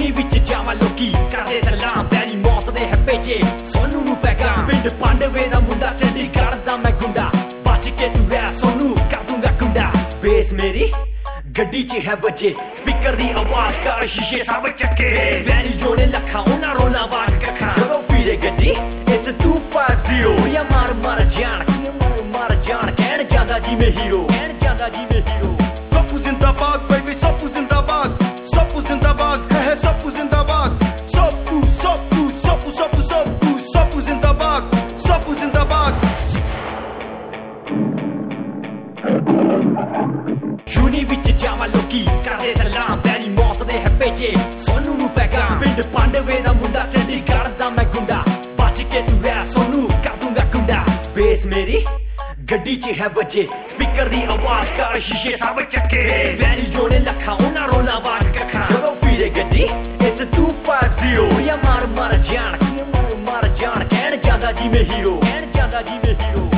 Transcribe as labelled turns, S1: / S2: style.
S1: ਜੂਨੀ ਵਿੱਚ ਜਾਵਾਂ ਲੋਕੀ ਕਰਦੇ ਸਲਾਮ ਬੈਰੀ ਮੌਤ ਦੇ ਹੈ ਭੇਜੇ ਸੋਨੂੰ ਨੂੰ ਪੈਗਾਮ ਪਿੰਡ ਪਾਂਡਵੇ ਦਾ ਮੁੰਡਾ ਚੰਡੀਗੜ੍ਹ ਦਾ ਮੈਂ ਗੁੰਡਾ ਬਚ ਕੇ ਤੂੰ ਰਹਿ ਸੋਨੂੰ ਕਰ ਦੂੰਗਾ ਕੁੰਡਾ ਬੇਸ ਮੇਰੀ ਗੱਡੀ 'ਚ ਹੈ ਵੱਜੇ ਸਪੀਕਰ ਦੀ ਆਵਾਜ਼ ਕਰ ਸ਼ੀਸ਼ੇ ਸਭ ਚੱਕੇ ਬੈਰੀ ਜੋੜੇ ਲੱਖਾਂ ਉਹਨਾਂ ਰੋਣਾ ਵਾਰ ਕੱਖਾਂ ਜਦੋਂ ਫਿਰੇ ਗੱਡੀ it's 250 ਯਾ ਮਾਰ ਜਾਣ ਕਹਿਣ ਜਾਂਦਾ ਜਿਵੇਂ hero
S2: Sopu zindabad baby sopu zindabad hai sopu zindabad sopu zindabad
S1: ਜੂਨੀ ਵਿੱਚ ਜਾਵਾਂ ਲੋਕੀ ਕਰਦੇ ਸਲਾਮ ਬੈਰੀ ਮੌਤ ਦੇ ਹੈ ਭੇਜੇ ਸੋਨੂੰ ਨੂੰ ਪੈਗਾਮ ਪਿੰਡ ਪਾਂਡਵੇ ਦਾ ਮੁੰਡਾ ਚੰਡੀਗੜ੍ਹ ਦਾ ਮੈਂ ਗੁੰਡਾ ਬਚ ਕੇ ਤੂੰ ਰਹਿ ਸੋਨੂੰ ਕਰ ਦੂੰਗਾ ਕੁੰਡਾ ਬੇਸ ਮੇਰੀ ਗੱਡੀ 'ਚ ਹੈ ਵੱਜੇ ਸਪੀਕਰ ਦੀ ਆਵਾਜ਼ ਕਰ ਸ਼ੀਸ਼ੇ ਸਭ ਚੱਕੇ ਬੈਰੀ ਜੋੜੇ ਲੱਖਾਂ ਉਹਨਾਂ ਰੋਣਾ ਵਾਰ ਕੱਖਾਂ ਜਦੋਂ ਫਿਰੇ ਗੱਡੀ it's 250 ਯਾ ਮਾਰ ਜਾਣ ਕਹਿਣ ਜਾਂਦਾ ਜਿਵੇਂ ਹੀਰੋ